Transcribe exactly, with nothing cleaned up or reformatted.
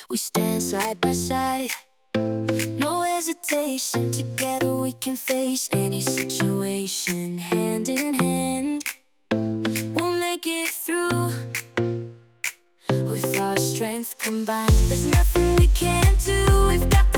We stand side by side, no hesitation. Together we can face any situation. Hand in hand, we'll make it through. With our strength combined, there's nothing we can't do. We've got